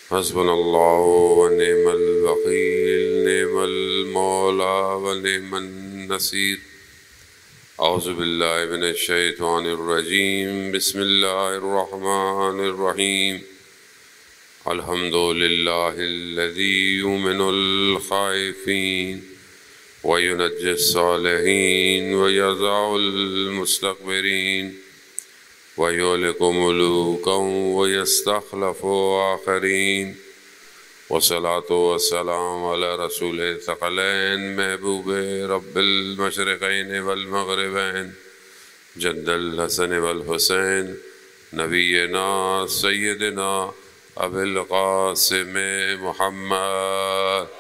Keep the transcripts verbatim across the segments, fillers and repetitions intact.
حسبنا اللہ ونعم الوکیل، نعم المولا ونعم النصیر۔ اعوذ باللہ من الشیطان الرجیم، بسم اللہ الرحمن الرحیم۔ الحمد للہ الذی یؤمن الخائفین وینجی الصالحین ویضع المستکبرین وَيُهْلِكُ مُلُوكًا وَيَسْتَخْلَفُ آخَرِينَ۔ والصلاة والسلام علی رسول الثقلین، محبوب رب المشرقین والمغربین، جد الحسن والحسین، نبینا سیدنا ابی القاسم محمد۔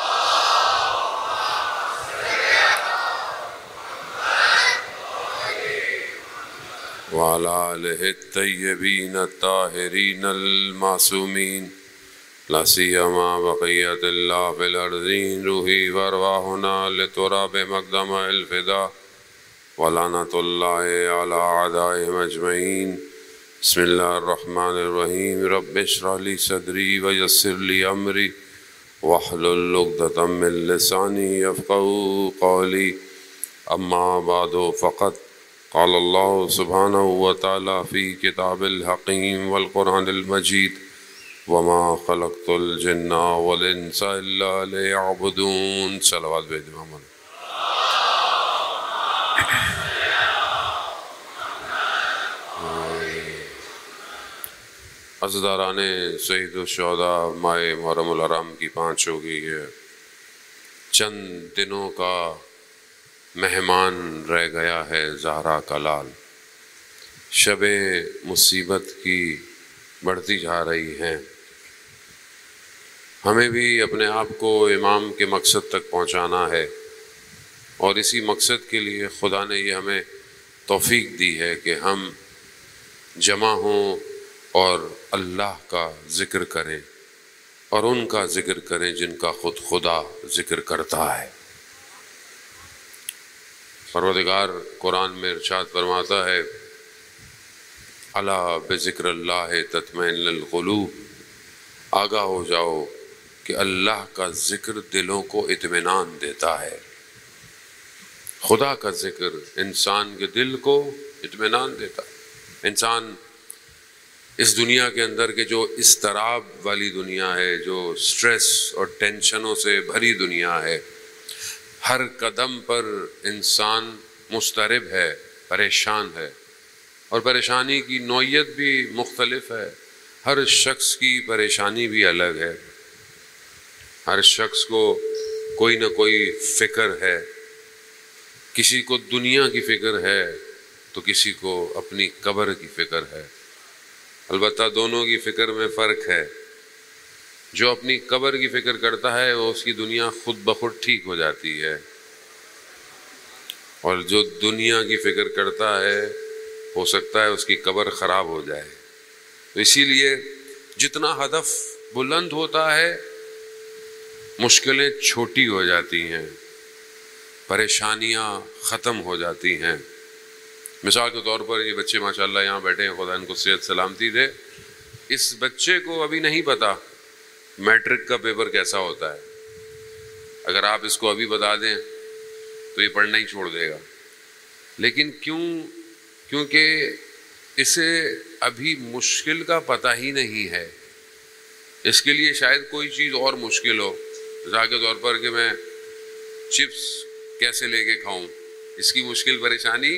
وعلى آلہ الطیبین الطاہرین المعصومین، لا سیما بقیت اللہ فی الارضین، روحی وارواحنا لتراب مقدم الفدا، ولعنۃ اللہ علی اعدائہم اجمعین۔ بسم اللہ الرحمن الرحیم، رب اشرح لی صدری ویسر لی امری واحلل عقدۃ من لسانی یفقہوا قولی۔ اما بعد فقط قال اللہ سبحانہ وتعالی فی کتاب الحکیم والقرآن المجید، وما خلقت الجن والانس الا لیعبدون۔ صلوات بھیج دیں محمد۔ عزیزداران سید الشہداء، ماہ محرم الحرام کی پانچ ہو گئی ہے۔ چند دنوں کا مہمان رہ گیا ہے زہرا کا لال۔ شب مصیبت کی بڑھتی جا رہی ہیں۔ ہمیں بھی اپنے آپ کو امام کے مقصد تک پہنچانا ہے، اور اسی مقصد کے لیے خدا نے یہ ہمیں توفیق دی ہے کہ ہم جمع ہوں اور اللہ کا ذکر کریں، اور ان کا ذکر کریں جن کا خود خدا ذکر کرتا ہے۔ پروردگار قرآن میں ارشاد فرماتا ہے، الا بذکر اللہ تطمئن القلوب، آگاہ ہو جاؤ کہ اللہ کا ذکر دلوں کو اطمینان دیتا ہے۔ خدا کا ذکر انسان کے دل کو اطمینان دیتا ہے۔ انسان اس دنیا کے اندر کے جو اضطراب والی دنیا ہے، جو سٹریس اور ٹینشنوں سے بھری دنیا ہے، ہر قدم پر انسان مضطرب ہے، پریشان ہے، اور پریشانی کی نوعیت بھی مختلف ہے۔ ہر شخص کی پریشانی بھی الگ ہے۔ ہر شخص کو کوئی نہ کوئی فکر ہے۔ کسی کو دنیا کی فکر ہے تو کسی کو اپنی قبر کی فکر ہے۔ البتہ دونوں کی فکر میں فرق ہے۔ جو اپنی قبر کی فکر کرتا ہے وہ اس کی دنیا خود بخود ٹھیک ہو جاتی ہے، اور جو دنیا کی فکر کرتا ہے ہو سکتا ہے اس کی قبر خراب ہو جائے۔ تو اسی لیے جتنا ہدف بلند ہوتا ہے مشکلیں چھوٹی ہو جاتی ہیں، پریشانیاں ختم ہو جاتی ہیں۔ مثال کے طور پر یہ بچے ماشاءاللہ یہاں بیٹھے ہیں، خدا ان کو صحت سلامتی دے۔ اس بچے کو ابھی نہیں پتا میٹرک کا پیپر کیسا ہوتا ہے۔ اگر آپ اس کو ابھی بتا دیں تو یہ پڑھنا ہی چھوڑ دے گا۔ لیکن کیوں؟ کیونکہ اسے ابھی مشکل کا پتہ ہی نہیں ہے۔ اس کے لیے شاید کوئی چیز اور مشکل ہو، مثال کے طور پر کہ میں چپس کیسے لے کے کھاؤں، اس کی مشکل پریشانی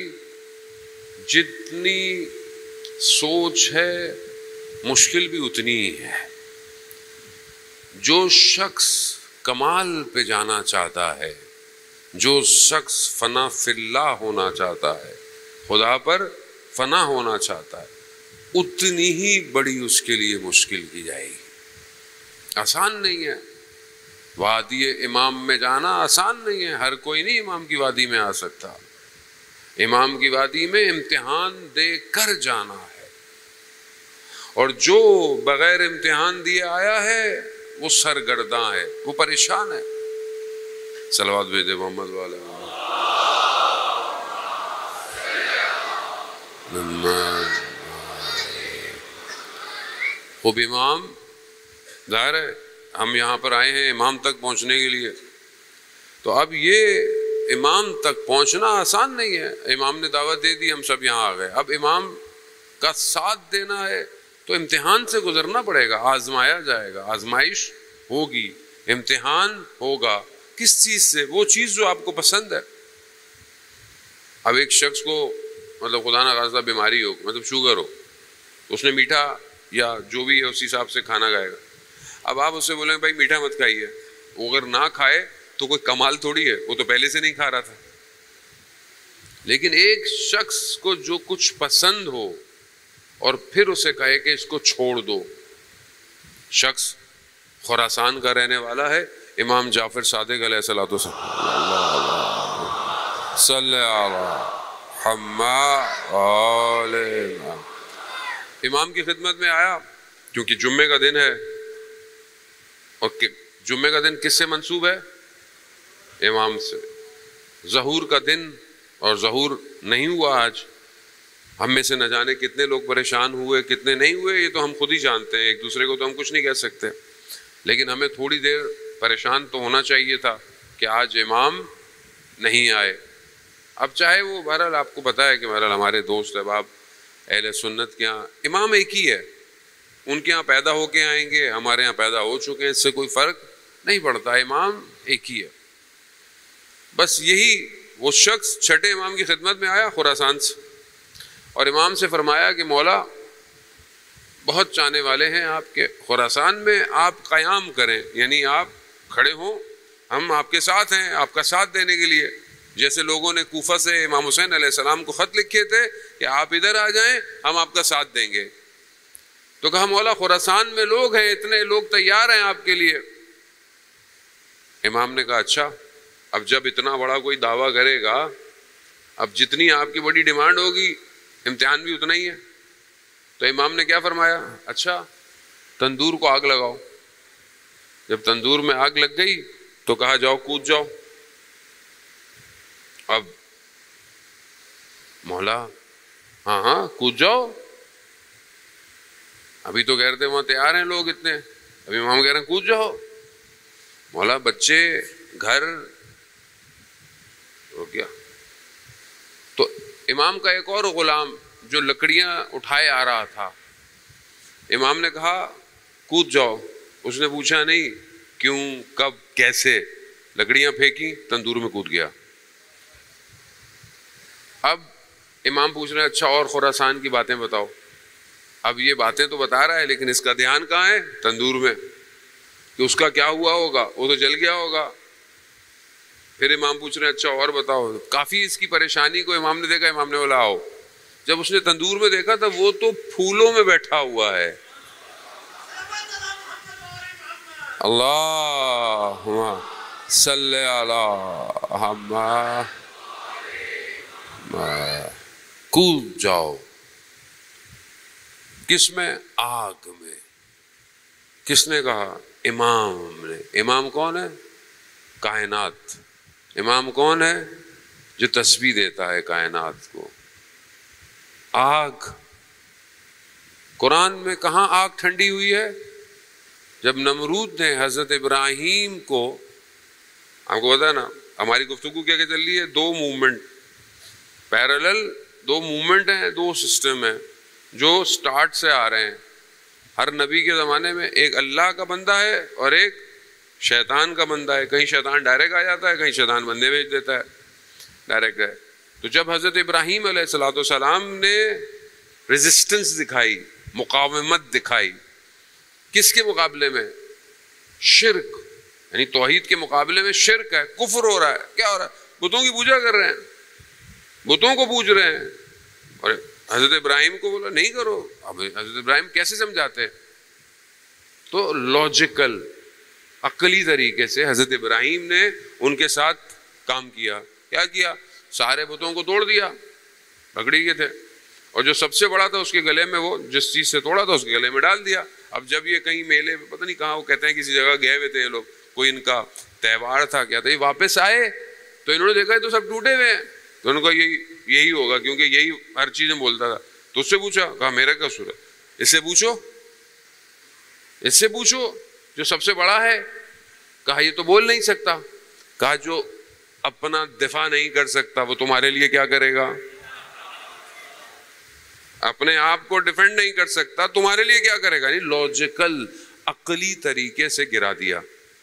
جتنی سوچ ہے مشکل بھی اتنی ہی ہے۔ جو شخص کمال پہ جانا چاہتا ہے، جو شخص فنا فی اللہ ہونا چاہتا ہے، خدا پر فنا ہونا چاہتا ہے، اتنی ہی بڑی اس کے لیے مشکل کی جائے گی۔ آسان نہیں ہے۔ وادی امام میں جانا آسان نہیں ہے، ہر کوئی نہیں امام کی وادی میں آ سکتا۔ امام کی وادی میں امتحان دے کر جانا ہے، اور جو بغیر امتحان دیے آیا ہے وہ سرگرداں ہے، وہ پریشان ہے۔ صلوات بھیجے محمد والے خوب امام ظاہر ہے ہم یہاں پر آئے ہیں امام تک پہنچنے کے لیے، تو اب یہ امام تک پہنچنا آسان نہیں ہے. امام نے دعوت دے دی، ہم سب یہاں آ گئے، اب امام کا ساتھ دینا ہے تو امتحان سے گزرنا پڑے گا، آزمایا جائے گا، آزمائش ہوگی، امتحان ہوگا. کس چیز سے؟ وہ چیز جو آپ کو پسند ہے. اب ایک شخص کو مطلب خدا نہ خواستہ بیماری ہو، مطلب شوگر ہو، اس نے میٹھا یا جو بھی ہے اسی حساب سے کھانا کھائے گا. اب آپ اس سے بولیں بھائی میٹھا مت کھائیے، وہ اگر نہ کھائے تو کوئی کمال تھوڑی ہے، وہ تو پہلے سے نہیں کھا رہا تھا. لیکن ایک شخص کو جو کچھ پسند ہو اور پھر اسے کہے کہ اس کو چھوڑ دو. شخص خراسان کا رہنے والا ہے، امام جعفر صادق علیہ الصلوۃ والسلام، صلی اللہ علیہ، امام کی خدمت میں آیا کیونکہ جمعے کا دن ہے، اور جمعے کا دن کس سے منسوب ہے؟ امام سے. ظہور کا دن، اور ظہور نہیں ہوا آج. ہم میں سے نہ جانے کتنے لوگ پریشان ہوئے، کتنے نہیں ہوئے، یہ تو ہم خود ہی جانتے ہیں، ایک دوسرے کو تو ہم کچھ نہیں کہہ سکتے. لیکن ہمیں تھوڑی دیر پریشان تو ہونا چاہیے تھا کہ آج امام نہیں آئے. اب چاہے وہ بہرحال آپ کو پتہ ہے کہ بہرحال ہمارے دوست احباب اہل سنت کے یہاں امام ایک ہی ہے، ان کے یہاں پیدا ہو کے آئیں گے، ہمارے یہاں پیدا ہو چکے ہیں، اس سے کوئی فرق نہیں پڑتا، امام ایک ہی ہے. بس یہی وہ شخص چھٹے امام کی خدمت میں آیا خراسان سے، اور امام سے فرمایا کہ مولا بہت چاہنے والے ہیں آپ کے، خراسان میں آپ قیام کریں، یعنی آپ کھڑے ہوں، ہم آپ کے ساتھ ہیں، آپ کا ساتھ دینے کے لیے. جیسے لوگوں نے کوفہ سے امام حسین علیہ السلام کو خط لکھے تھے کہ آپ ادھر آ جائیں، ہم آپ کا ساتھ دیں گے. تو کہا مولا خراسان میں لوگ ہیں، اتنے لوگ تیار ہیں آپ کے لیے. امام نے کہا اچھا، اب جب اتنا بڑا کوئی دعویٰ کرے گا، اب جتنی آپ کی بڑی ڈیمانڈ ہوگی امتحان بھی اتنا ہی ہے. تو امام نے کیا فرمایا؟ اچھا تندور کو آگ لگاؤ. جب تندور میں آگ لگ گئی تو کہا جاؤ کود جاؤ. اب مولا ہاں ہاں کود جاؤ، ابھی تو کہہ رہے تھے وہاں تیار ہیں لوگ اتنے، ابھی امام کہہ رہے ہیں کود جاؤ. مولا بچے گھر ہو گیا. تو امام کا ایک اور غلام جو لکڑیاں اٹھائے آ رہا تھا، امام نے کہا کود جاؤ. اس نے پوچھا نہیں کیوں، کب، کیسے، لکڑیاں پھینکی، تندور میں کود گیا. اب امام پوچھ رہے ہیں اچھا اور خراسان کی باتیں بتاؤ. اب یہ باتیں تو بتا رہا ہے لیکن اس کا دھیان کہاں ہے؟ تندور میں، کہ اس کا کیا ہوا ہوگا، وہ تو جل گیا ہوگا. پھر امام پوچھ رہے ہیں اچھا اور بتاؤ. کافی اس کی پریشانی کو امام نے دیکھا، امام نے بولا آؤ. جب اس نے تندور میں دیکھا تھا وہ تو پھولوں میں بیٹھا ہوا ہے. اللہم صلی علی محمد. کود جاؤ. کس میں؟ آگ میں. کس نے کہا؟ امام نے. امام کون ہے؟ کائنات. امام کون ہے؟ جو تسبیح دیتا ہے کائنات کو. آگ. قرآن میں کہاں آگ ٹھنڈی ہوئی ہے؟ جب نمرود نے حضرت ابراہیم کو، آپ کو پتا ہے نا ہماری گفتگو کیا کہ چل رہی ہے، دو موومنٹ پیرالل، دو موومنٹ ہیں، دو سسٹم ہیں جو سٹارٹ سے آ رہے ہیں. ہر نبی کے زمانے میں ایک اللہ کا بندہ ہے اور ایک شیطان کا بندہ ہے. کہیں شیطان ڈائریکٹ آ جاتا ہے، کہیں شیطان بندے بھیج دیتا ہے ڈائریکٹ ہے. تو جب حضرت ابراہیم علیہ الصلوۃ والسلام نے ریزسٹنس دکھائی، مقاومت دکھائی، کس کے مقابلے میں؟ شرک، یعنی توحید کے مقابلے میں شرک ہے، کفر ہو رہا ہے. کیا ہو رہا ہے؟ بتوں کی پوجا کر رہے ہیں، بتوں کو پوج رہے ہیں. اور حضرت ابراہیم کو بولا نہیں کرو. اب حضرت ابراہیم کیسے سمجھاتے؟ تو لاجیکل، عقلی طریقے سے حضرت ابراہیم نے ان کے ساتھ کام کیا. کیا کیا؟ سارے بتوں کو توڑ دیا، لکڑی کے تھے، اور جو سب سے بڑا تھا اس کے گلے میں، وہ جس چیز سے توڑا تھا اس کے گلے میں ڈال دیا. اب جب یہ کہیں میلے پتہ نہیں کہاں، وہ کہتے ہیں کسی جگہ گئے ہوئے تھے یہ لوگ، کوئی ان کا تہوار تھا کیا تھا، یہ واپس آئے تو انہوں نے دیکھا تو سب ٹوٹے ہوئے ہیں. تو ان کو یہی یہی ہوگا کیونکہ یہی ہر چیز میں بولتا تھا. تو اس سے پوچھا، کہا میرا کیا قصور ہے؟ اس سے پوچھو، اس سے پوچھو. جو سب سے بڑا ہے؟ کہا یہ تو بول نہیں سکتا. کہا جو اپنا دفاع نہیں کر سکتا وہ تمہارے لیے کیا کرے گا؟ اپنے آپ کو ڈیفینڈ نہیں کر سکتا تمہارے لیے کیا کرے گا؟ نہیں لاجیکل عقلی طریقے سے گرا دیا.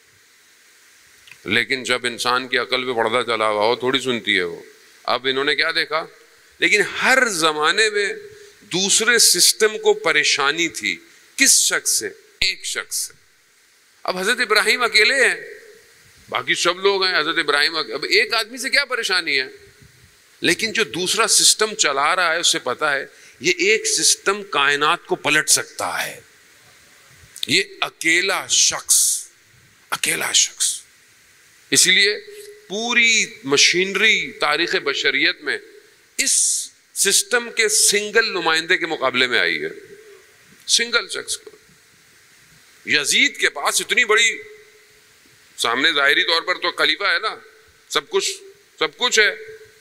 لیکن جب انسان کی عقل پہ پردہ چلا ہوا ہو تھوڑی سنتی ہے وہ. اب انہوں نے کیا دیکھا؟ لیکن ہر زمانے میں دوسرے سسٹم کو پریشانی تھی. کس شخص سے؟ ایک شخص سے. اب حضرت ابراہیم اکیلے ہیں, باقی سب لوگ ہیں, حضرت ابراہیم اب ایک آدمی سے کیا پریشانی ہے؟ لیکن جو دوسرا سسٹم چلا رہا ہے اسے پتا ہے یہ ایک سسٹم کائنات کو پلٹ سکتا ہے. یہ اکیلا شخص اکیلا شخص اسی لیے پوری مشینری تاریخ بشریت میں اس سسٹم کے سنگل نمائندے کے مقابلے میں آئی ہے. سنگل شخص کو. یزید کے پاس اتنی بڑی, سامنے ظاہری طور پر تو خلیفہ ہے نا, سب کچھ سب کچھ ہے,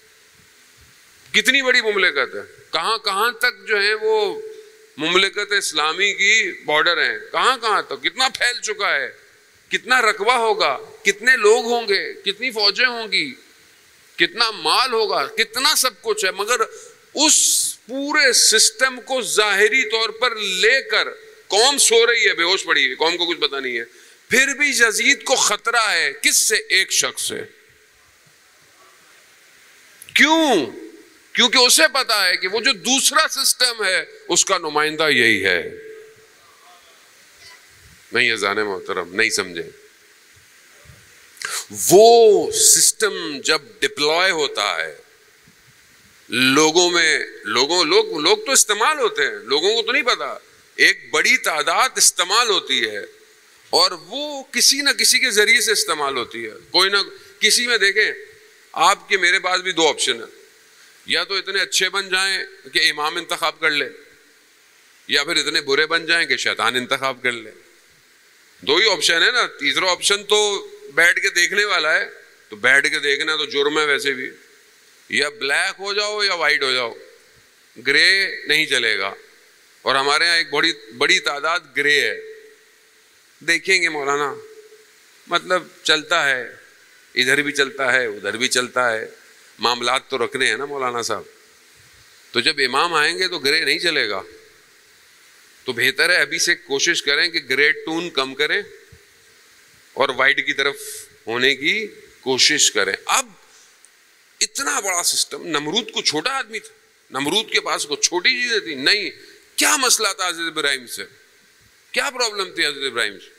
کتنی بڑی مملکت ہے, کہاں کہاں تک جو ہے وہ مملکت اسلامی کی بارڈر ہیں, کہاں کہاں تک, کتنا پھیل چکا ہے, کتنا رقبہ ہوگا, کتنے لوگ ہوں گے, کتنی فوجیں ہوں گی, کتنا مال ہوگا, کتنا سب کچھ ہے. مگر اس پورے سسٹم کو ظاہری طور پر لے کر قوم سو رہی ہے, بے ہوش پڑی ہے, قوم کو کچھ پتا نہیں ہے, پھر بھی یزید کو خطرہ ہے. کس سے؟ ایک شخص سے. کیوں؟ کیونکہ اسے پتا ہے کہ وہ جو دوسرا سسٹم ہے اس کا نمائندہ یہی ہے. نہیں ہے زانے محترم, نہیں سمجھے. وہ سسٹم جب ڈپلوائے ہوتا ہے لوگوں میں, لوگوں لوگ لوگ تو استعمال ہوتے ہیں, لوگوں کو تو نہیں پتا, ایک بڑی تعداد استعمال ہوتی ہے اور وہ کسی نہ کسی کے ذریعے سے استعمال ہوتی ہے. کوئی نہ کسی میں دیکھیں آپ کے میرے پاس بھی دو آپشن ہیں, یا تو اتنے اچھے بن جائیں کہ امام انتخاب کر لے, یا پھر اتنے برے بن جائیں کہ شیطان انتخاب کر لے. دو ہی آپشن ہے نا. تیسرا آپشن تو بیٹھ کے دیکھنے والا ہے, تو بیٹھ کے دیکھنا تو جرم ہے ویسے بھی. یا بلیک ہو جاؤ یا وائٹ ہو جاؤ, گرے نہیں چلے گا. اور ہمارے ہاں ایک بڑی بڑی تعداد گرے ہے. دیکھیں گے مولانا مطلب چلتا ہے, ادھر بھی چلتا ہے ادھر بھی چلتا ہے, معاملات تو رکھنے ہیں نا مولانا صاحب. تو جب امام آئیں گے تو گرے نہیں چلے گا. تو بہتر ہے ابھی سے کوشش کریں کہ گرے ٹون کم کریں اور وائٹ کی طرف ہونے کی کوشش کریں. اب اتنا بڑا سسٹم, نمرود کو چھوٹا آدمی تھا, نمرود کے پاس کوئی چھوٹی چیزیں تھی نہیں. کیا مسئلہ تھا حضرت ابراہیم سے, کیا پرابلم تھی حضرت ابراہیم سے؟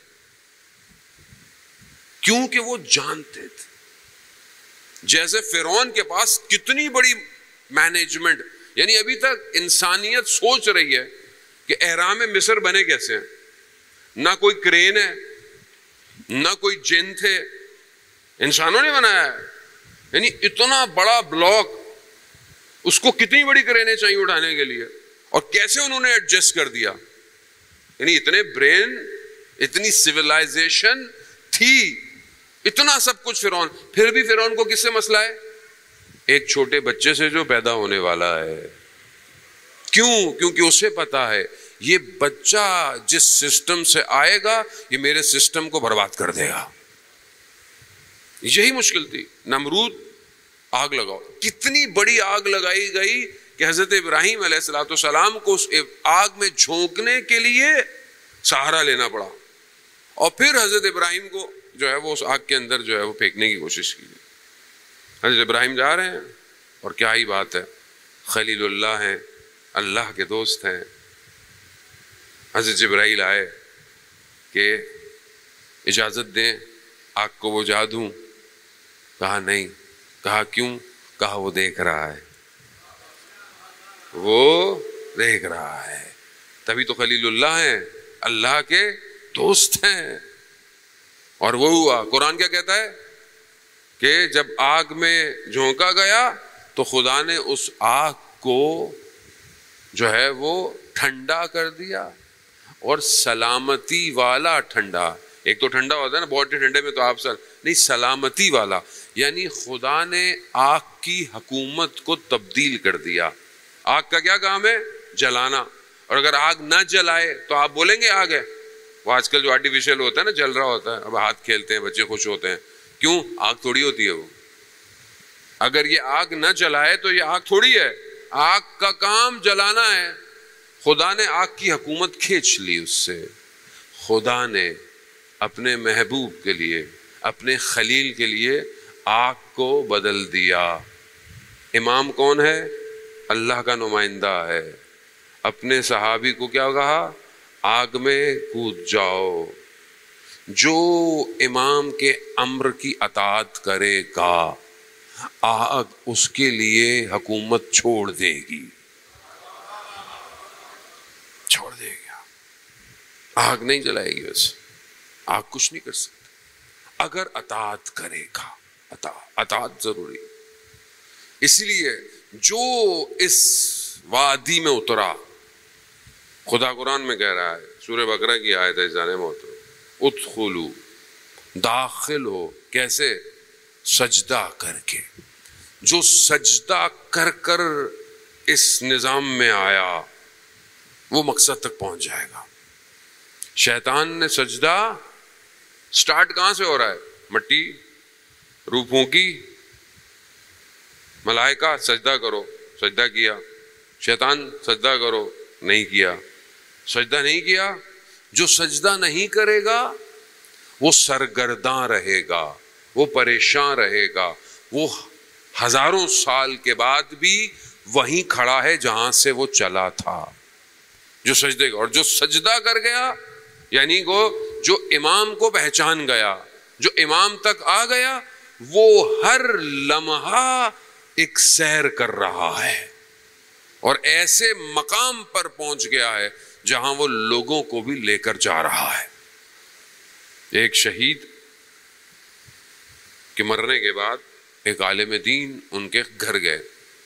کیونکہ وہ جانتے تھے. جیسے فرعون کے پاس کتنی بڑی مینجمنٹ, یعنی ابھی تک انسانیت سوچ رہی ہے کہ اہرام مصر بنے کیسے ہیں. نہ کوئی کرین ہے, نہ کوئی جن تھے, انسانوں نے بنایا ہے. یعنی اتنا بڑا بلاک, اس کو کتنی بڑی کرینیں چاہیے اٹھانے کے لیے, اور کیسے انہوں نے ایڈجسٹ کر دیا. یعنی اتنے برین, اتنی سویلائزیشن تھی, اتنا سب کچھ فرعون. پھر بھی فرعون کو کس سے مسئلہ ہے؟ ایک چھوٹے بچے سے جو پیدا ہونے والا ہے. کیوں؟ کیونکہ اسے پتا ہے یہ بچہ جس سسٹم سے آئے گا یہ میرے سسٹم کو برباد کر دے گا. یہی مشکل تھی. نمرود آگ لگاؤ, کتنی بڑی آگ لگائی گئی کہ حضرت ابراہیم علیہ الصلوۃ والسلام کو اس آگ میں جھونکنے کے لیے سہارا لینا پڑا, اور پھر حضرت ابراہیم کو جو ہے وہ اس آگ کے اندر جو ہے وہ پھینکنے کی کوشش کی. حضرت ابراہیم جا رہے ہیں, اور کیا ہی بات ہے, خلیل اللہ ہیں, اللہ کے دوست ہیں. حضرت جبرائیل آئے کہ اجازت دیں آگ کو وہ جا دوں. کہا نہیں. کہا کیوں؟ کہا وہ دیکھ رہا ہے, وہ دیکھ رہا ہے. تبھی تو خلیل اللہ ہیں, اللہ کے دوست ہیں. اور وہ ہوا. قرآن کیا کہتا ہے کہ جب آگ میں جھونکا گیا تو خدا نے اس آگ کو جو ہے وہ ٹھنڈا کر دیا, اور سلامتی والا ٹھنڈا. ایک تو ٹھنڈا ہوتا ہے نا, بہت ٹھنڈے میں تو آپ سر نہیں, سلامتی والا. یعنی خدا نے آگ کی حکومت کو تبدیل کر دیا. آگ کا کیا کام ہے؟ جلانا. اور اگر آگ نہ جلائے تو آپ بولیں گے آگ ہے, وہ آج کل جو آرٹیفیشل ہوتا ہے نا جل رہا ہوتا ہے, اب ہاتھ کھیلتے ہیں بچے خوش ہوتے ہیں, کیوں؟ آگ تھوڑی ہوتی ہے وہ. اگر یہ آگ نہ جلائے تو یہ آگ تھوڑی ہے, آگ کا کام جلانا ہے. خدا نے آگ کی حکومت کھینچ لی اس سے. خدا نے اپنے محبوب کے لیے, اپنے خلیل کے لیے آگ کو بدل دیا. امام کون ہے؟ اللہ کا نمائندہ ہے. اپنے صحابی کو کیا کہا؟ آگ میں کود جاؤ. جو امام کے امر کی اطاعت کرے گا آگ اس کے لیے حکومت چھوڑ دے گی, چھوڑ دے گی. آگ نہیں جلائے گی, ویسے آگ کچھ نہیں کر سکتی اگر اطاعت کرے گا. اطاعت اطاعت ضروری. اسی لیے جو اس وادی میں اترا, خدا قرآن میں کہہ رہا ہے, سورہ بقرہ کی آیت ہے جانے محترم, ادخلوا, داخل ہو. کیسے؟ سجدہ کر کے. جو سجدہ کر کر اس نظام میں آیا وہ مقصد تک پہنچ جائے گا. شیطان نے سجدہ سٹارٹ کہاں سے ہو رہا ہے؟ مٹی, روپوں کی, ملائکہ سجدہ کرو, سجدہ کیا. شیطان سجدہ کرو, نہیں کیا. سجدہ نہیں کیا. جو سجدہ نہیں کرے گا وہ سرگرداں رہے گا, وہ پریشان رہے گا, وہ ہزاروں سال کے بعد بھی وہیں کھڑا ہے جہاں سے وہ چلا تھا. جو سجدے گا, اور جو سجدہ کر گیا یعنی وہ جو امام کو پہچان گیا, جو امام تک آ گیا, وہ ہر لمحہ ایک سیر کر رہا ہے اور ایسے مقام پر پہنچ گیا ہے جہاں وہ لوگوں کو بھی لے کر جا رہا ہے. ایک شہید کے مرنے کے بعد ایک عالم دین ان کے گھر گئے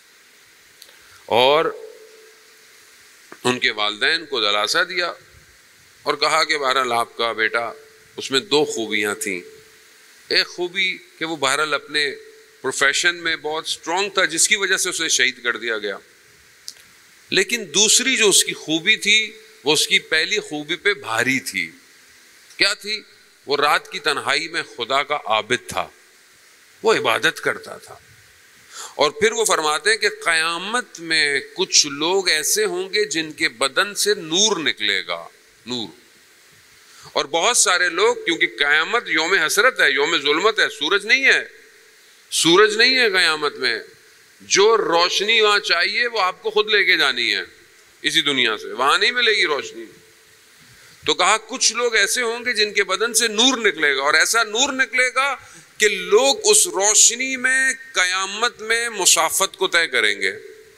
اور ان کے والدین کو دلاسا دیا اور کہا کہ بہرحال آپ کا بیٹا, اس میں دو خوبیاں تھیں. ایک خوبی کہ وہ بہرحال اپنے پروفیشن میں بہت سٹرونگ تھا جس کی وجہ سے اسے شہید کر دیا گیا, لیکن دوسری جو اس کی خوبی تھی وہ اس کی پہلی خوبی پہ بھاری تھی. کیا تھی؟ وہ رات کی تنہائی میں خدا کا عابد تھا, وہ عبادت کرتا تھا. اور پھر وہ فرماتے ہیں کہ قیامت میں کچھ لوگ ایسے ہوں گے جن کے بدن سے نور نکلے گا, نور. اور بہت سارے لوگ, کیونکہ قیامت یوم حسرت ہے, یوم ظلمت ہے, سورج نہیں ہے, سورج نہیں ہے قیامت میں. جو روشنی وہاں چاہیے وہ آپ کو خود لے کے جانی ہے اسی دنیا سے, وہاں نہیں ملے گی روشنی. تو کہا کچھ لوگ ایسے ہوں گے جن کے بدن سے نور نکلے گا, اور ایسا نور نکلے گا کہ لوگ اس روشنی میں قیامت میں مسافت کو طے کریں گے.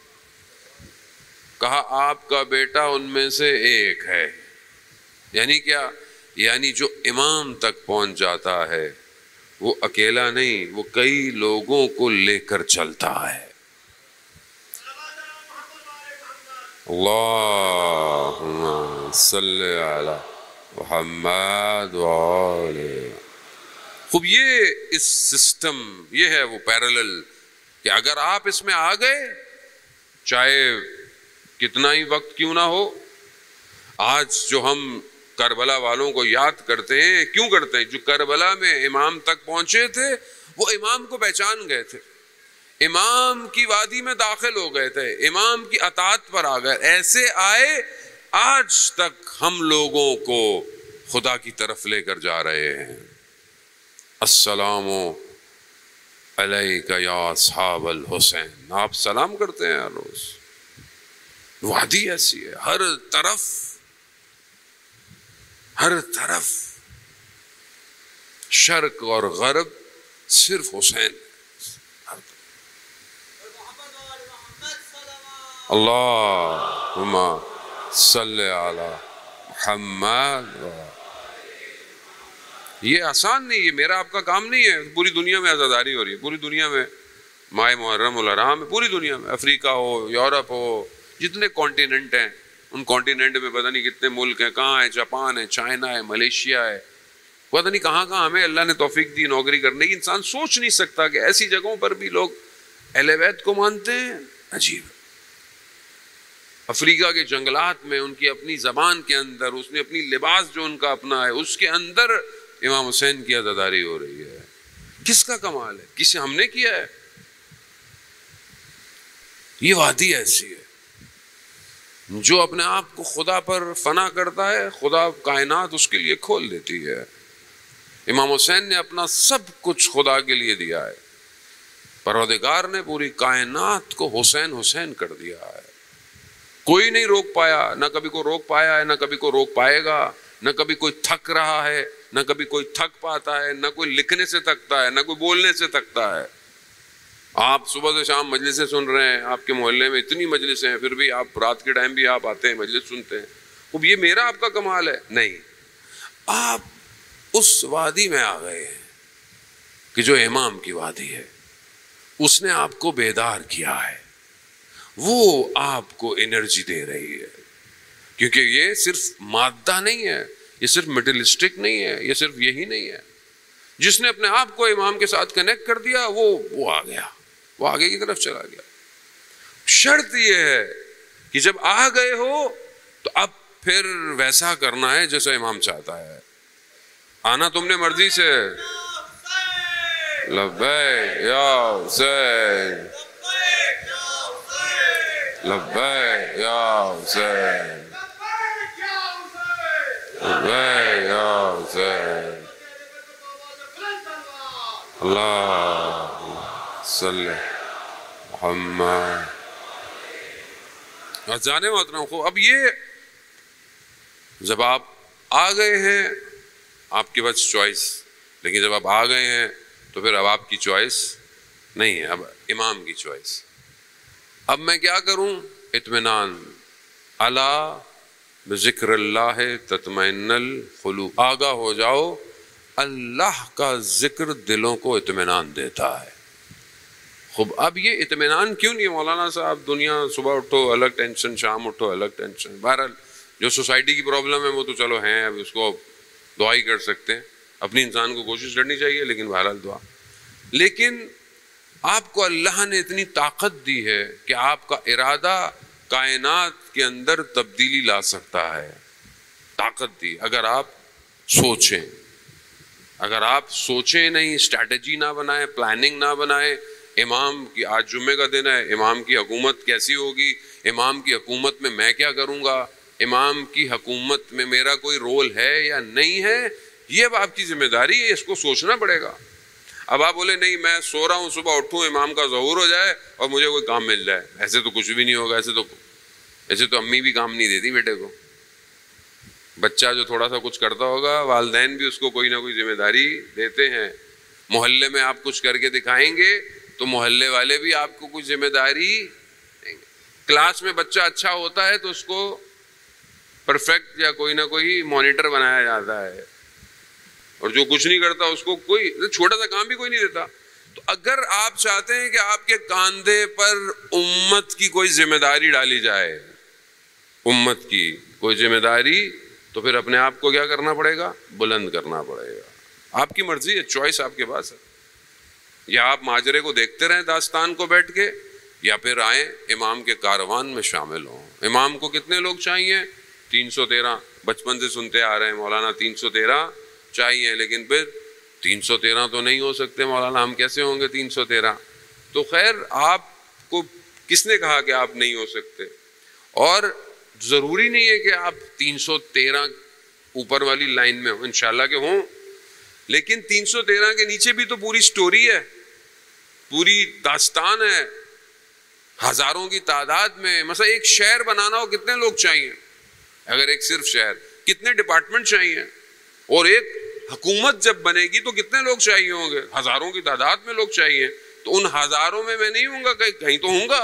کہا آپ کا بیٹا ان میں سے ایک ہے. یعنی کیا؟ یعنی جو امام تک پہنچ جاتا ہے وہ اکیلا نہیں, وہ کئی لوگوں کو لے کر چلتا ہے. اللہم صلی علی محمد وآلہ. خوب یہ اس سسٹم یہ ہے وہ پیرالل کہ اگر آپ اس میں آ گئے چاہے کتنا ہی وقت کیوں نہ ہو. آج جو ہم کربلا والوں کو یاد کرتے ہیں, کیوں کرتے ہیں؟ جو کربلا میں امام تک پہنچے تھے وہ امام کو پہچان گئے تھے, امام کی وادی میں داخل ہو گئے تھے, امام کی اطاعت پر آ گئے. ایسے آئے آج تک ہم لوگوں کو خدا کی طرف لے کر جا رہے ہیں. السلام علیکہ یا اصحاب الحسین, آپ سلام کرتے ہیں ہر روز. وادی ایسی ہے, ہر طرف ہر طرف شرق اور غرب صرف حسین. اللہم صلی علی محمد. یہ آسان نہیں, یہ میرا آپ کا کام نہیں ہے. پوری دنیا میں عزاداری ہو رہی ہے, پوری دنیا میں ماہ محرم الحرام ہے, پوری دنیا میں, افریقہ ہو, یورپ ہو, جتنے کانٹیننٹ ہیں ان کانٹیننٹ میں پتہ نہیں کتنے ملک ہیں, کہاں ہے, جاپان ہے, چائنا ہے, ملیشیا ہے, پتہ نہیں کہاں کہاں. ہمیں اللہ نے توفیق دی نوکری کرنے کی, انسان سوچ نہیں سکتا کہ ایسی جگہوں پر بھی لوگ اہل بیت کو مانتے ہیں. عجیب. افریقہ کے جنگلات میں ان کی اپنی زبان کے اندر، اس نے اپنی لباس جو ان کا اپنا ہے اس کے اندر امام حسین کی عزاداری ہو رہی ہے. کس کا کمال ہے؟ کسی ہم نے کیا ہے؟ یہ وادی ایسی ہے جو اپنے آپ کو خدا پر فنا کرتا ہے، خدا کائنات اس کے لیے کھول دیتی ہے. امام حسین نے اپنا سب کچھ خدا کے لیے دیا ہے. پروردگار نے پوری کائنات کو حسین حسین کر دیا ہے. کوئی نہیں روک پایا، نہ کبھی کو روک پایا ہے، نہ کبھی کو روک پائے گا. نہ کبھی کوئی تھک رہا ہے، نہ کبھی کوئی تھک پاتا ہے، نہ کوئی لکھنے سے تھکتا ہے، نہ کوئی بولنے سے تھکتا ہے. آپ صبح سے شام مجلسیں سن رہے ہیں، آپ کے محلے میں اتنی مجلسیں ہیں، پھر بھی آپ رات کے ٹائم بھی آپ آتے ہیں، مجلس سنتے ہیں. اب یہ میرا آپ کا کمال ہے؟ نہیں. آپ اس وادی میں آ گئے ہیں کہ جو امام کی وادی ہے. اس نے آپ کو بیدار کیا ہے، وہ آپ کو انرجی دے رہی ہے. کیونکہ یہ صرف مادہ نہیں ہے، یہ صرف میٹلسٹک نہیں ہے، یہ صرف یہی نہیں ہے. جس نے اپنے آپ کو امام کے ساتھ کنیکٹ کر دیا وہ وہ آ گیا، وہ آگے کی طرف چلا گیا. شرط یہ ہے کہ جب آ گئے ہو تو اب پھر ویسا کرنا ہے جیسا امام چاہتا ہے. آنا تم نے مرضی سے. لبیک یا حسین، لبیک یا حسین، لبیک یا حسین. اللہ صلی محمد. جانے محترم کو اب یہ جب آپ آ گئے ہیں آپ کے پاس چوائس، لیکن جب آپ آ گئے ہیں تو پھر اب آپ کی چوائس نہیں ہے، اب امام کی چوائس. اب میں کیا کروں؟ اطمینان. الا بذکر اللہ تطمئن القلوب. آگاہ ہو جاؤ، اللہ کا ذکر دلوں کو اطمینان دیتا ہے. خوب اب یہ اطمینان کیوں نہیں ہے مولانا صاحب؟ دنیا صبح اٹھو الگ ٹینشن، شام اٹھو الگ ٹینشن. بہرحال جو سوسائٹی کی پرابلم ہے وہ تو چلو ہیں، اب اس کو دعا ہی کر سکتے ہیں. اپنی انسان کو کوشش کرنی چاہیے، لیکن بہرحال دعا. لیکن آپ کو اللہ نے اتنی طاقت دی ہے کہ آپ کا ارادہ کائنات کے اندر تبدیلی لا سکتا ہے. طاقت دی اگر آپ سوچیں. اگر آپ سوچیں نہیں، اسٹریٹجی نہ بنائیں، پلاننگ نہ بنائیں. امام کی آج جمعے کا دن ہے، امام کی حکومت کیسی ہوگی، امام کی حکومت میں میں کیا کروں گا، امام کی حکومت میں میرا کوئی رول ہے یا نہیں ہے، یہ اب آپ کی ذمہ داری ہے. اس کو سوچنا پڑے گا. اب آپ بولے نہیں میں سو رہا ہوں، صبح اٹھوں امام کا ظہور ہو جائے اور مجھے کوئی کام مل جائے، ایسے تو کچھ بھی نہیں ہوگا. ایسے تو ایسے تو امی بھی کام نہیں دیتی بیٹے کو. بچہ جو تھوڑا سا کچھ کرتا ہوگا والدین بھی اس کو کوئی نہ کوئی ذمہ داری دیتے ہیں. محلے میں آپ کچھ کر کے دکھائیں گے تو محلے والے بھی آپ کو کچھ ذمہ داری دیں گے. کلاس میں بچہ اچھا ہوتا ہے تو اس کو پرفیکٹ یا کوئی نہ کوئی مانیٹر بنایا جاتا ہے، اور جو کچھ نہیں کرتا اس کو کوئی چھوٹا سا کام بھی کوئی نہیں دیتا. تو اگر آپ چاہتے ہیں کہ آپ کے کاندھے پر امت کی کوئی ذمہ داری ڈالی جائے، امت کی کوئی ذمہ داری، تو پھر اپنے آپ کو کیا کرنا پڑے گا؟ بلند کرنا پڑے گا. آپ کی مرضی ہے، چوائس آپ کے پاس ہے. یا آپ ماجرے کو دیکھتے رہیں داستان کو بیٹھ کے، یا پھر آئیں امام کے کاروان میں شامل ہوں. امام کو کتنے لوگ چاہیے؟ تین سو تیرہ. بچپن سے سنتے آ رہے ہیں مولانا تین سو تیرہ چاہیے، لیکن پھر تین سو تیرہ تو نہیں ہو سکتے مولانا، ہم کیسے ہوں گے تین سو تیرہ؟ تو خیر آپ کو کس نے کہا کہ آپ نہیں ہو سکتے؟ اور ضروری نہیں ہے کہ آپ تین سو تیرہ اوپر والی لائن میں ہوں، انشاءاللہ کہ ہوں، لیکن تین سو تیرہ کے نیچے بھی تو پوری سٹوری ہے، پوری داستان ہے، ہزاروں کی تعداد میں. مثلا ایک شہر بنانا ہو کتنے لوگ چاہیے؟ اگر ایک صرف شہر، کتنے ڈپارٹمنٹ چاہیے؟ اور ایک حکومت جب بنے گی تو کتنے لوگ چاہیے ہوں گے؟ ہزاروں کی تعداد میں لوگ چاہیے. تو ان ہزاروں میں میں نہیں ہوں گا، کہیں کہیں تو ہوں گا.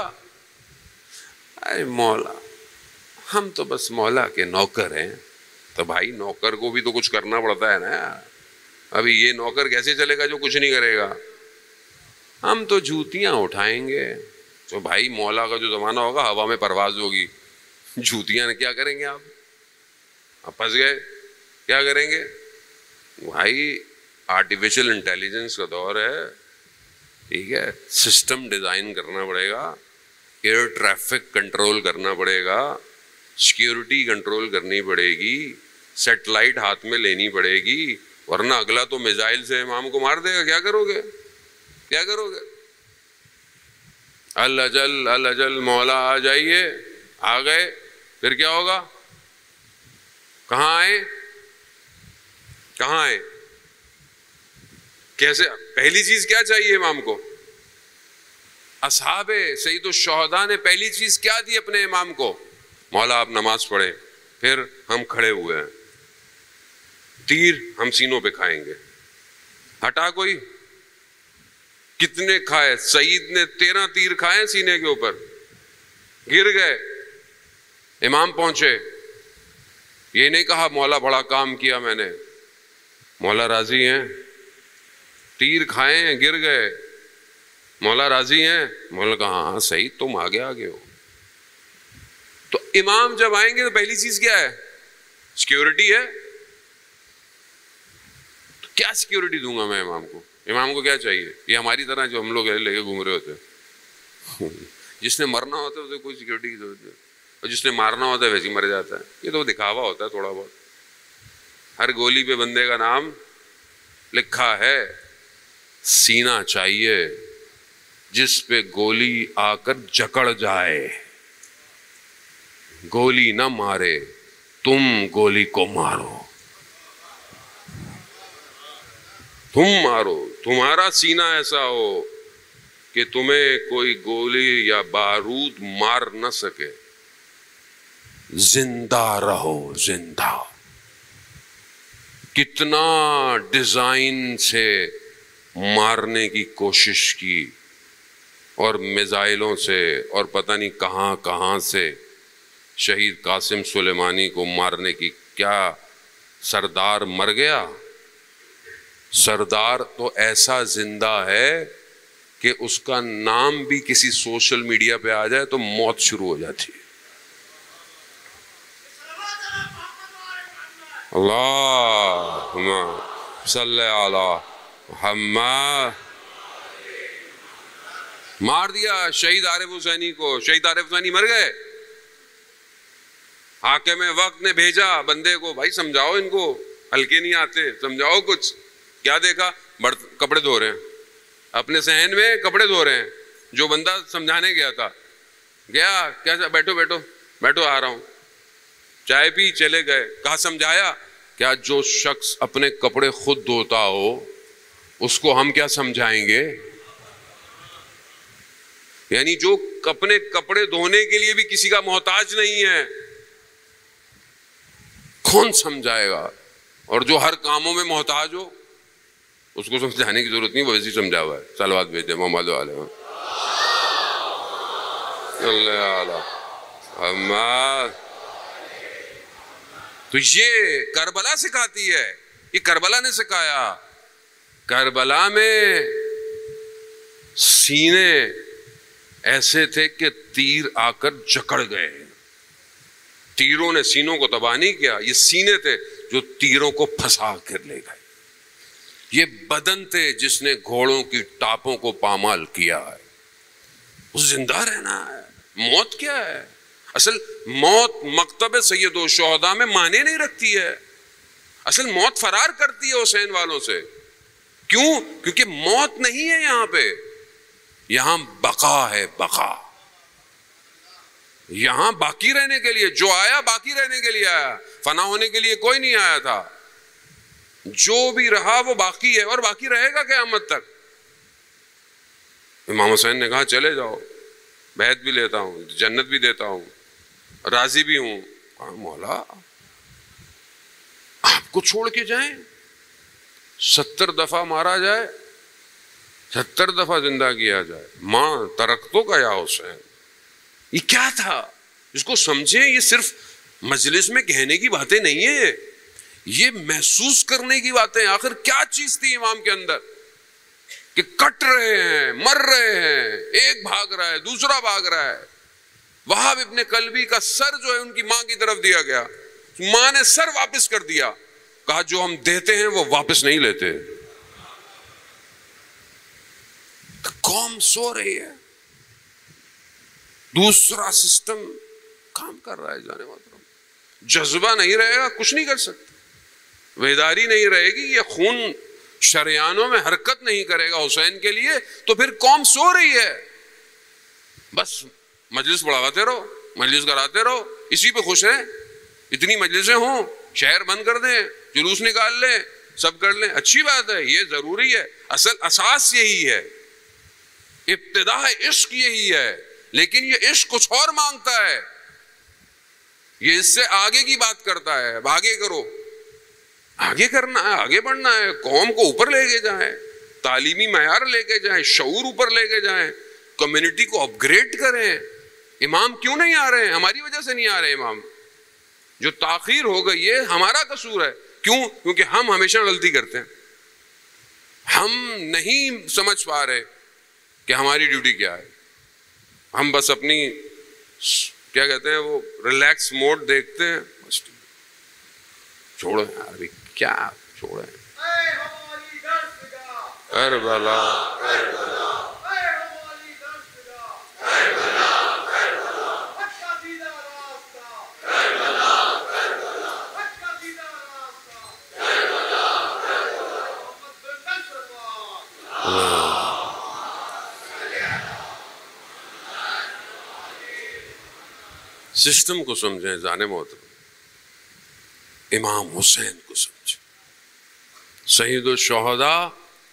اے مولا، ہم تو بس مولا کے نوکر ہیں. تو بھائی نوکر کو بھی تو کچھ کرنا پڑتا ہے نا. ابھی یہ نوکر کیسے چلے گا جو کچھ نہیں کرے گا؟ ہم تو جوتیاں اٹھائیں گے. تو بھائی مولا کا جو زمانہ ہوگا ہوا میں پرواز ہوگی، جوتیاں کیا کریں گے؟ آپ آپ پھنس گئے، کیا کریں گے بھائی؟ آرٹیفیشل انٹیلیجنس کا دور ہے، ٹھیک ہے، سسٹم ڈیزائن کرنا پڑے گا. ایئر ٹریفک کنٹرول کرنا پڑے گا، سیکیورٹی کنٹرول کرنی پڑے گی، سیٹلائٹ ہاتھ میں لینی پڑے گی، ورنہ اگلا تو میزائل سے امام کو مار دے گا. کیا کرو گے کیا کرو گے الاجل الاجل مولا آ جائیے. آ گئے پھر کیا ہوگا؟ کہاں آئے کہاں آئے کیسے؟ پہلی چیز کیا چاہیے امام کو؟ اصحاب سید الشہداء نے پہلی چیز کیا دی اپنے امام کو؟ مولا آپ نماز پڑھیں. پھر ہم کھڑے ہوئے ہیں، تیر ہم سینوں پہ کھائیں گے. ہٹا کوئی؟ کتنے کھائے؟ سعید نے تیرہ تیر کھائے سینے کے اوپر، گر گئے. امام پہنچے، یہ نہیں کہا مولا بڑا کام کیا میں نے، مولا راضی ہیں. تیر کھائے ہیں، گر گئے، مولا راضی ہیں. مولا کہا ہاں سعید تم آگے آگے ہو. تو امام جب آئیں گے تو پہلی چیز کیا ہے؟ سیکیورٹی ہے. تو کیا سیکیورٹی دوں گا میں امام کو؟ امام کو کیا چاہیے؟ یہ ہماری طرح جو ہم لوگ لے کے گھوم رہے ہوتے ہیں، جس نے مرنا ہوتا ہے اسے کوئی سیکیورٹی کی ضرورت نہیں، اور جس نے مارنا ہوتا ہے ویسے ہی مر جاتا ہے. یہ تو دکھاوا ہوتا ہے تھوڑا بہت. ہر گولی پہ بندے کا نام لکھا ہے. سینہ چاہیے جس پہ گولی آ کر جکڑ جائے. گولی نہ مارے، تم گولی کو مارو، تم مارو. تمہارا سینہ ایسا ہو کہ تمہیں کوئی گولی یا بارود مار نہ سکے. زندہ رہو، زندہ. کتنا ڈیزائن سے مارنے کی کوشش کی، اور میزائلوں سے اور پتہ نہیں کہاں کہاں سے شہید قاسم سلیمانی کو مارنے کی. کیا سردار مر گیا؟ سردار تو ایسا زندہ ہے کہ اس کا نام بھی کسی سوشل میڈیا پہ آ جائے تو موت شروع ہو جاتی ہے. اللہم صلی علی محمد. مار دیا شہید عارف حسینی کو. شہید عارف حسینی مر گئے. حاکم وقت نے بھیجا بندے کو، بھائی سمجھاؤ ان کو، ہلکے نہیں آتے، سمجھاؤ کچھ. کیا دیکھا؟ کپڑے دھو رہے ہیں اپنے صحن میں، کپڑے دھو رہے ہیں. جو بندہ سمجھانے گیا تھا گیا، کیسا بیٹھو بیٹھو بیٹھو آ رہا ہوں. چائے پی چلے گئے. کہا سمجھایا کیا؟ جو شخص اپنے کپڑے خود دھوتا ہو اس کو ہم کیا سمجھائیں گے؟ یعنی جو اپنے کپڑے دھونے کے لیے بھی کسی کا محتاج نہیں ہے، کون سمجھائے گا؟ اور جو ہر کاموں میں محتاج ہو اس کو سمجھانے کی ضرورت نہیں، وہ ویسے ہی سمجھا ہوا ہے. صلوات بھیجتے محمد علیہ محمد. تو یہ کربلا سکھاتی ہے، یہ کربلا نے سکھایا. کربلا میں سینے ایسے تھے کہ تیر آ کر جکڑ گئے. تیروں نے سینوں کو تباہ نہیں کیا، یہ سینے تھے جو تیروں کو پھنسا کر لے گئے. یہ بدن تھے جس نے گھوڑوں کی ٹاپوں کو پامال کیا ہے. زندہ رہنا ہے. موت کیا ہے؟ اصل موت مکتب سید الشہداء میں معنی نہیں رکھتی ہے. اصل موت فرار کرتی ہے حسین والوں سے. کیوں؟ کیونکہ موت نہیں ہے یہاں پہ، یہاں بقا ہے. بقا یہاں باقی رہنے کے لیے. جو آیا باقی رہنے کے لیے آیا، فنا ہونے کے لیے کوئی نہیں آیا تھا. جو بھی رہا وہ باقی ہے اور باقی رہے گا قیامت تک. امام حسین نے کہا چلے جاؤ، بیعت بھی لیتا ہوں، جنت بھی دیتا ہوں، راضی بھی ہوں. کہا مولا آپ کو چھوڑ کے جائیں؟ ستر دفعہ مارا جائے، ستر دفعہ زندہ کیا جائے، ماں ترکتوں کا یا حسین. یہ کیا تھا؟ اس کو سمجھیں. یہ صرف مجلس میں کہنے کی باتیں نہیں ہیں، یہ محسوس کرنے کی باتیں. آخر کیا چیز تھی امام کے اندر کہ کٹ رہے ہیں، مر رہے ہیں، ایک بھاگ رہا ہے، دوسرا بھاگ رہا ہے. وہاب ابن کلبی کا سر جو ہے ان کی ماں کی طرف دیا گیا، ماں نے سر واپس کر دیا. کہا جو ہم دیتے ہیں وہ واپس نہیں لیتے. قوم سو رہی ہے، دوسرا سسٹم کام کر رہا ہے جانے محترم. جذبہ نہیں رہے گا کچھ نہیں کر سکتے, بیداری نہیں رہے گی, یہ خون شریانوں میں حرکت نہیں کرے گا حسین کے لیے, تو پھر قوم سو رہی ہے. بس مجلس بڑھاتے رہو, مجلس کراتے رہو, اسی پہ خوش ہیں. اتنی مجلسیں ہوں, شہر بند کر دیں, جلوس نکال لیں, سب کر لیں, اچھی بات ہے, یہ ضروری ہے. اصل اساس یہی ہے, ابتدا عشق یہی ہے, لیکن یہ عشق کچھ اور مانگتا ہے, یہ اس سے آگے کی بات کرتا ہے. اب آگے کرو, آگے کرنا ہے, آگے بڑھنا ہے, قوم کو اوپر لے کے جائیں, تعلیمی معیار لے کے جائیں, شعور اوپر لے کے جائیں, کمیونٹی کو اپ گریڈ کریں. امام کیوں نہیں آ رہے ہیں؟ ہماری وجہ سے نہیں آ رہے امام. جو تاخیر ہو گئی ہے ہمارا قصور ہے. کیوں؟ کیونکہ ہم ہمیشہ غلطی کرتے ہیں, ہم نہیں سمجھ پا رہے کہ ہماری ڈیوٹی کیا ہے. ہم بس اپنی کیا کہتے ہیں وہ ریلیکس موڈ دیکھتے ہیں, چھوڑیں یار, ابھی کیا چھوڑیں. کربلا سسٹم کو سمجھیں جانے محترم, امام حسین کو سمجھیں. سید الشہداء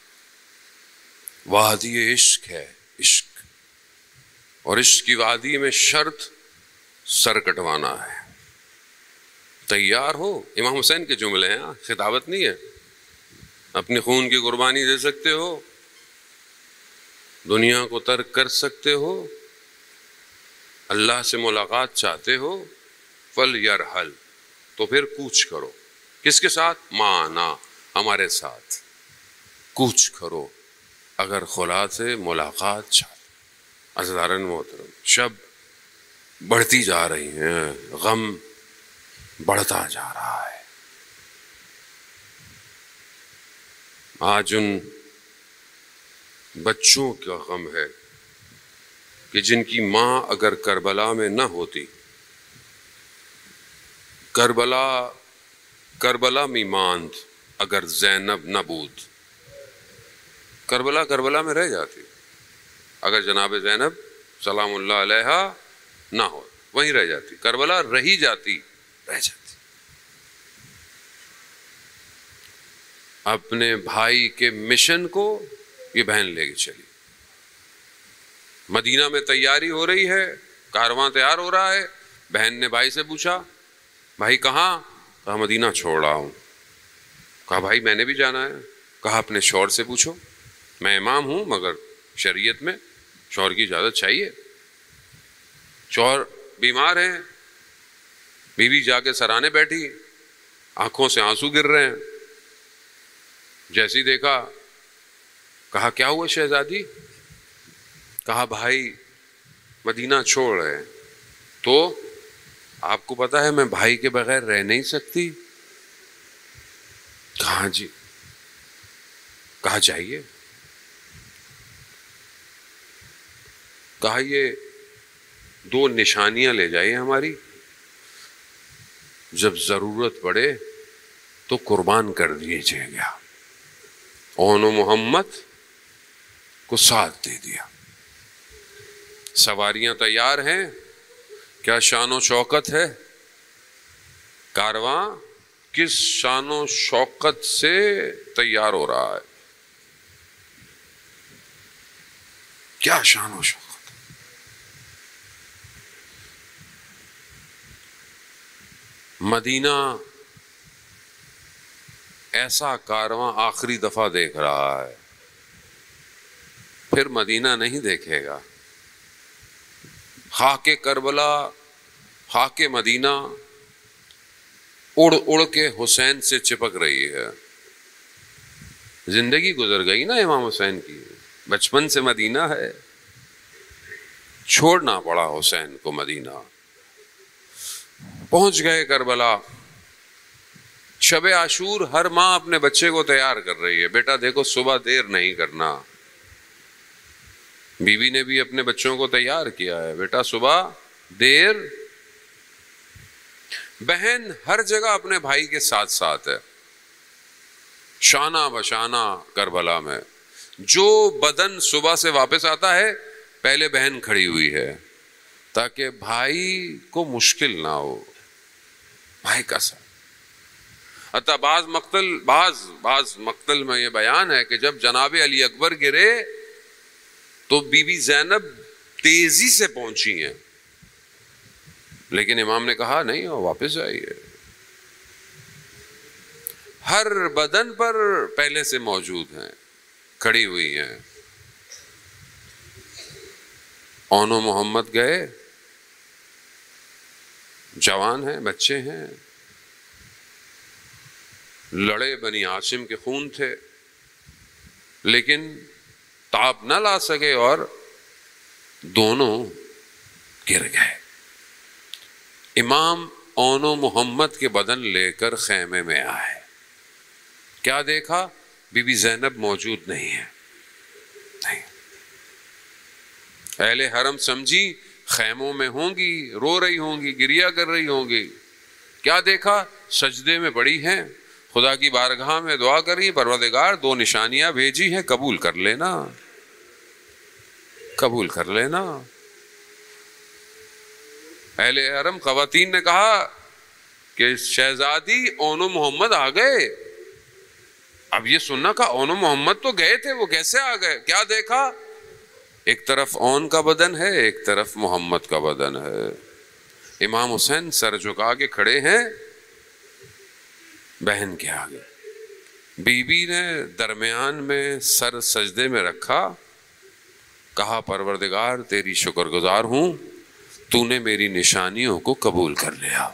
وادی عشق ہے, عشق, اور عشق کی وادی میں شرط سر کٹوانا ہے. تیار ہو. امام حسین کے جملے ہیں, خطابت نہیں ہے. اپنی خون کی قربانی دے سکتے ہو, دنیا کو ترک کر سکتے ہو, اللہ سے ملاقات چاہتے ہو, فَلْيَرْحَلْ, تو پھر کوچ کرو. کس کے ساتھ؟ معنا, ہمارے ساتھ کوچ کرو اگر خلا سے ملاقات چاہتے. عزیزان محترم, شب بڑھتی جا رہی ہیں, غم بڑھتا جا رہا ہے. آج ان بچوں کا غم ہے کہ جن کی ماں اگر کربلا میں نہ ہوتی, کربلا کربلا می ماند اگر زینب نہ بود, کربلا کربلا میں رہ جاتی اگر جناب زینب سلام اللہ علیہا نہ ہو, وہیں رہ جاتی, کربلا رہی جاتی رہ جاتی. اپنے بھائی کے مشن کو یہ بہن لے کے چلی. مدینہ میں تیاری ہو رہی ہے, کارواں تیار ہو رہا ہے. بہن نے بھائی سے پوچھا, بھائی کہاں؟ کہا مدینہ چھوڑ رہا ہوں. کہا بھائی میں نے بھی جانا ہے. کہا اپنے شوہر سے پوچھو, میں امام ہوں مگر شریعت میں شوہر کی اجازت چاہیے. شوہر بیمار ہیں, بیوی جا کے سرانے بیٹھی, آنکھوں سے آنسو گر رہے ہیں. جیسی دیکھا, کہا کیا ہوا شہزادی؟ کہا بھائی مدینہ چھوڑ رہے ہیں. تو آپ کو پتا ہے میں بھائی کے بغیر رہ نہیں سکتی. کہا جی. کہا چاہیے. کہا یہ دو نشانیاں لے جائیے ہماری, جب ضرورت پڑے تو قربان کر دیجیے گا. اون و محمد کو ساتھ دے دیا. سواریاں تیار ہیں, کیا شان و شوکت ہے. کارواں کس شان و شوکت سے تیار ہو رہا ہے, کیا شان و شوکت. مدینہ ایسا کارواں آخری دفعہ دیکھ رہا ہے, پھر مدینہ نہیں دیکھے گا. خاک کربلا, خاک مدینہ اڑ اڑ کے حسین سے چپک رہی ہے. زندگی گزر گئی نا امام حسین کی, بچپن سے مدینہ ہے, چھوڑنا پڑا حسین کو مدینہ. پہنچ گئے کربلا. شب عاشور ہر ماں اپنے بچے کو تیار کر رہی ہے, بیٹا دیکھو صبح دیر نہیں کرنا, بیوی نے بھی اپنے بچوں کو تیار کیا ہے، بیٹا صبح دیر، بہن ہر جگہ اپنے بھائی کے ساتھ ساتھ ہے، شانہ بشانہ کربلا میں، جو بدن صبح سے واپس آتا ہے پہلے بہن کھڑی ہوئی ہے تاکہ بھائی کو مشکل نہ ہو، بھائی کا ساتھ۔ حتیٰ بعض مقتل بعض بعض مقتل میں یہ بیان ہے کہ جب جناب علی اکبر گرے تو بی بی زینب تیزی سے پہنچی ہیں، لیکن امام نے کہا نہیں وہ واپس آئیے۔ ہر بدن پر پہلے سے موجود ہیں، کھڑی ہوئی ہیں۔ اون و محمد گئے، جوان ہیں، بچے ہیں، لڑے بنی عاصم کے خون تھے، لیکن تاب نہ لا سکے اور دونوں گر گئے۔ امام اون و محمد کے بدن لے کر خیمے میں آئے، کیا دیکھا؟ بی بی زینب موجود نہیں ہے، نہیں۔ اہل حرم سمجھی خیموں میں ہوں گی، رو رہی ہوں گی، گریا کر رہی ہوں گی۔ کیا دیکھا؟ سجدے میں پڑی ہیں، خدا کی بارگاہ میں دعا کری، پروردگار دو نشانیاں بھیجی ہیں، قبول کر لینا، قبول کر لینا۔ اہل حرم خواتین نے کہا کہ شہزادی اون و محمد آ گئے۔ اب یہ سننا کا اون و محمد تو گئے تھے، وہ کیسے آ گئے؟ کیا دیکھا؟ ایک طرف اون کا بدن ہے، ایک طرف محمد کا بدن ہے۔ امام حسین سر جھکا کے کھڑے ہیں بہن کے آگے، بی بی نے درمیان میں سر سجدے میں رکھا، کہا پروردگار تیری شکر گزار ہوں، تو نے میری نشانیوں کو قبول کر لیا۔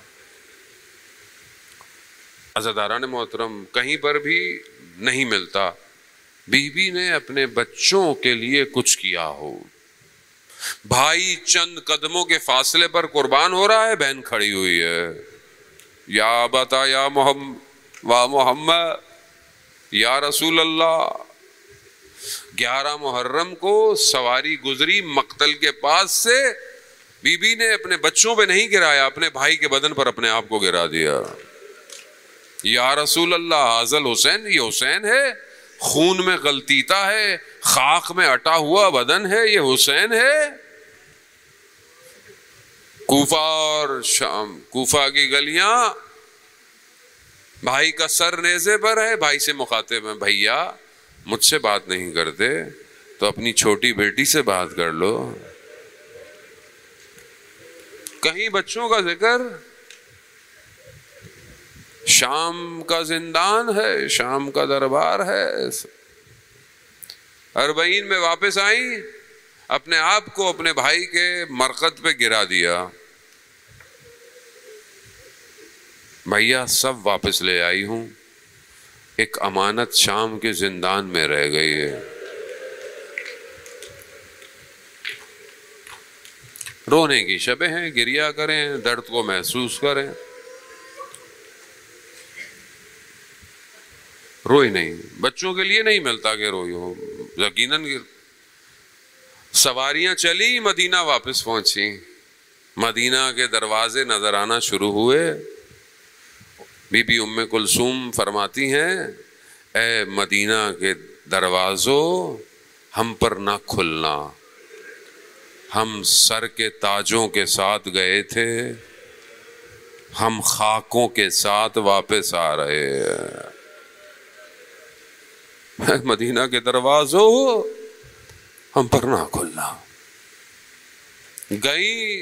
عزاداران محترم، کہیں پر بھی نہیں ملتا بی بی نے اپنے بچوں کے لیے کچھ کیا ہو۔ بھائی چند قدموں کے فاصلے پر قربان ہو رہا ہے، بہن کھڑی ہوئی ہے، یا بتا یا محمد وا محمد یا رسول اللہ۔ گیارہ محرم کو سواری گزری مقتل کے پاس سے، بی بی نے اپنے بچوں پہ نہیں گرایا، اپنے بھائی کے بدن پر اپنے آپ کو گرا دیا۔ یا رسول اللہ، ازل حسین، یہ حسین ہے، خون میں غلطیتا ہے، خاک میں اٹا ہوا بدن ہے، یہ حسین ہے۔ کوفہ اور شام، کوفہ کی گلیاں، بھائی کا سر نیزے پر ہے، بھائی سے مخاطب ہے، بھیا مجھ سے بات نہیں کرتے تو اپنی چھوٹی بیٹی سے بات کر لو۔ کہیں بچوں کا ذکر، شام کا زندان ہے، شام کا دربار ہے۔ اربعین میں واپس آئیں، اپنے آپ کو اپنے بھائی کے مرقد پہ گرا دیا، بھیا سب واپس لے آئی ہوں، ایک امانت شام کے زندان میں رہ گئی ہے۔ رونے کی شبیں ہیں، گریا کریں، درد کو محسوس کریں۔ روئی نہیں، بچوں کے لیے نہیں ملتا کہ روئی ہو، یقیناً۔ سواریاں چلی، مدینہ واپس پہنچی، مدینہ کے دروازے نظر آنا شروع ہوئے۔ بی بی ام کلثوم فرماتی ہیں، اے مدینہ کے دروازوں ہم پر نہ کھلنا، ہم سر کے تاجوں کے ساتھ گئے تھے، ہم خاکوں کے ساتھ واپس آ رہے ہیں، مدینہ کے دروازوں ہم پر نہ کھلنا۔ گئی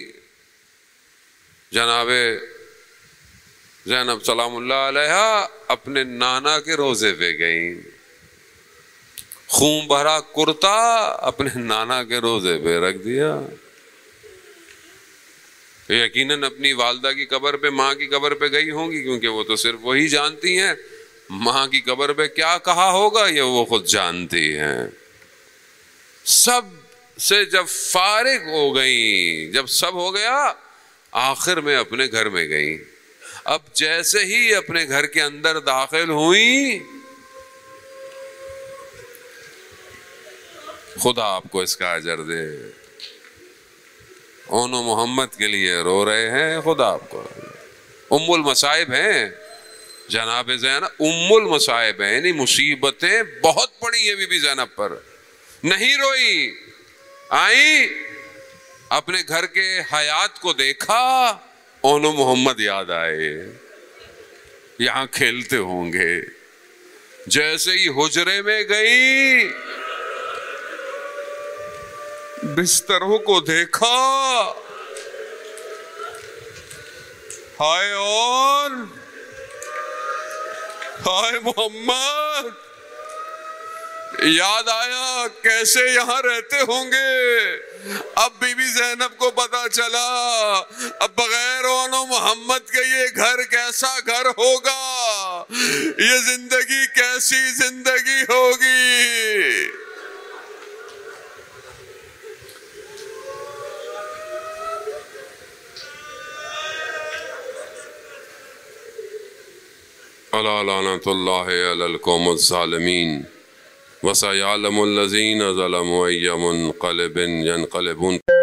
جناب زینب سلام اللہ علیہ اپنے نانا کے روزے پہ گئیں، خون بھرا کرتا اپنے نانا کے روزے پہ رکھ دیا۔ یقیناً اپنی والدہ کی قبر پہ، ماں کی قبر پہ گئی ہوں گی، کیونکہ وہ تو صرف وہی جانتی ہیں ماں کی قبر پہ کیا کہا ہوگا، یہ وہ خود جانتی ہیں۔ سب سے جب فارغ ہو گئیں، جب سب ہو گیا، آخر میں اپنے گھر میں گئیں۔ اب جیسے ہی اپنے گھر کے اندر داخل ہوئیں، خدا آپ کو اس کا اجر دے۔ اون و محمد کے لیے رو رہے ہیں، خدا آپ کو۔ ام المصائب ہیں جناب زینب، ام المصائب ہیں، یعنی مصیبتیں بہت پڑی ہیں بی بی زینب پر، نہیں روئی، آئی اپنے گھر کے حیات کو دیکھا، اون و محمد یاد آئے، یہاں کھیلتے ہوں گے۔ جیسے ہی حجرے میں گئی، بستروں کو دیکھا، ہائے اور ہائے محمد، یاد آیا کیسے یہاں رہتے ہوں گے۔ اب بی بی زینب کو پتا چلا اب بغیر اون و محمد کے یہ گھر کیسا گھر ہوگا، یہ زندگی کیسی زندگی ہوگی۔ الا لعنۃ اللہ علی القوم الظالمین وسیعلم الذین ظلموا ای منقلب ینقلبون۔